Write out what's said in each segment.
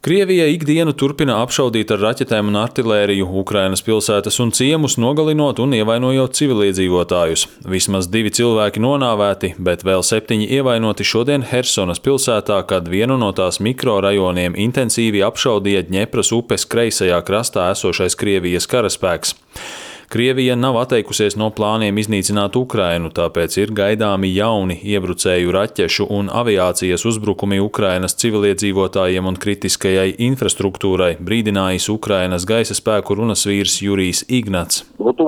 Krievija ikdienu turpina apšaudīt ar raķetēm un artilēriju Ukrainas pilsētas un ciemus, nogalinot un ievainojot civiliedzīvotājus. Vismaz 2 cilvēki nonāvēti, bet vēl 7 ievainoti šodien Hersonas pilsētā, kad vienu no tās mikrorajoniem intensīvi apšaudīja Dņepras upes kreisajā krastā esošais Krievijas karaspēks. Krievija nav atteikusies no plāniem iznīcināt Ukrainu, tāpēc ir gaidāmi jauni iebrucēju raķešu un aviācijas uzbrukumi Ukrainas civiliedzīvotājiem un kritiskajai infrastruktūrai, brīdinājis Ukrainas gaisa spēku runas vīrs Jurijs Ignats.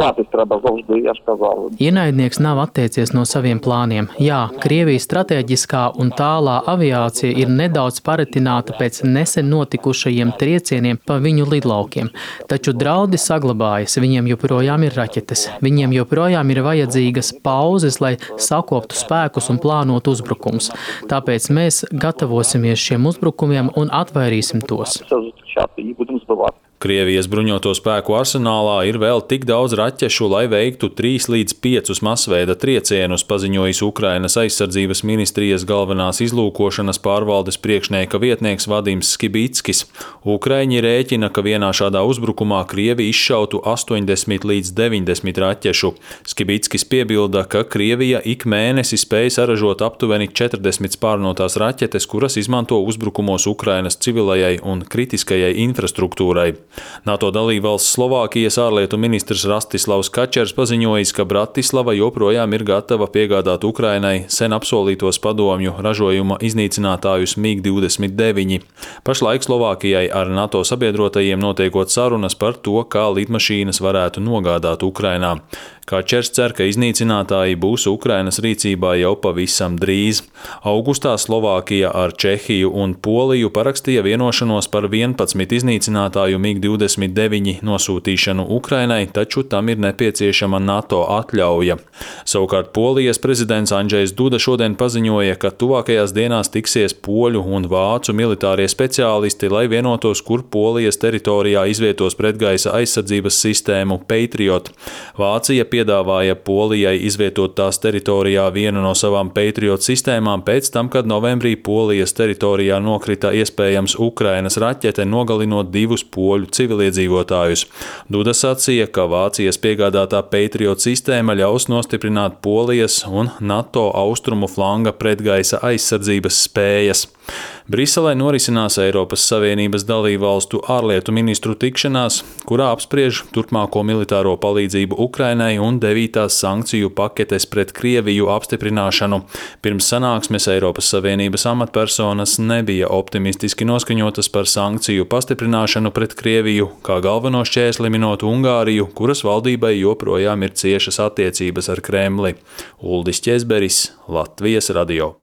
Ienaidnieks nav atteicies no saviem plāniem. Jā, Krievijas stratēģiskā un tālā aviācija ir nedaudz paretināta pēc nesen notikušajiem triecieniem pa viņu lidlaukiem, taču draudi saglabājas, viņiem joprojām ir raķetes. Viņiem joprojām ir vajadzīgas pauzes, lai sakoptu spēkus un plānotu uzbrukums. Tāpēc mēs gatavosimies šiem uzbrukumiem un atvairīsim tos. Krievijas bruņoto spēku arsenālā ir vēl tik daudz raķešu, lai veiktu 3 līdz 5 masveida triecienus, paziņojis Ukrainas aizsardzības ministrijas galvenās izlūkošanas pārvaldes priekšnieka vietnieks Vadims Skibickis. Ukraiņi rēķina, ka vienā šādā uzbrukumā Krievi izšautu 80 līdz 90 raķešu. Skibickis piebilda, ka Krievija ik mēnesi spēj saražot aptuveni 40 spārnotās raķetes, kuras izmanto uzbrukumos Ukrainas civilajai un kritiskajai infrastruktūrai. NATO dalībvalsts Slovākijas ārlietu ministrs Rastislavs Kačers paziņojis, ka Bratislava joprojām ir gatava piegādāt Ukrainai sen apsolītos padomju ražojuma iznīcinātājus MiG-29. Pašlaik Slovākijai ar NATO sabiedrotajiem notiekot sarunas par to, kā lidmašīnas varētu nogādāt Ukrainā. Kačers cer, ka iznīcinātāji būs Ukrainas rīcībā jau pavisam drīz. Augustā Slovākija ar Čehiju un Poliju parakstīja vienošanos par 11 iznīcinātāju MiG-29 nosūtīšanu Ukrainai, taču tam ir nepieciešama NATO atļauja. Savukārt Polijas prezidents Andžejs Duda šodien paziņoja, ka tuvākajās dienās tiksies poļu un vācu militārie speciālisti, lai vienotos, kur Polijas teritorijā izvietos pretgaisa aizsardzības sistēmu Patriot. Vācija piedāvāja Polijai izvietot tās teritorijā vienu no savām Patriot sistēmām pēc tam, kad novembrī Polijas teritorijā nokrita iespējams Ukrainas raķete, nogalinot 2 poļu civiliedzīvotājus. Duda sacīja, ka Vācijas piegādātā Patriot sistēma ļaus nostiprināt Polijas un NATO austrumu flanga pretgaisa aizsardzības spējas. Briselē norisinās Eiropas Savienības dalībvalstu ārlietu ministru tikšanās, kurā apspriež turpmāko militāro palīdzību Ukrainai un 9. sankciju paketes pret Krieviju apstiprināšanu. Pirms sanāksmes Eiropas Savienības amatpersonas nebija optimistiski noskaņotas par sankciju pastiprināšanu pret Krieviju, kā galveno šķēsli minot Ungāriju, kuras valdībai joprojām ir ciešas attiecības ar Kremli. Uldis Ķezberis, Latvijas radio.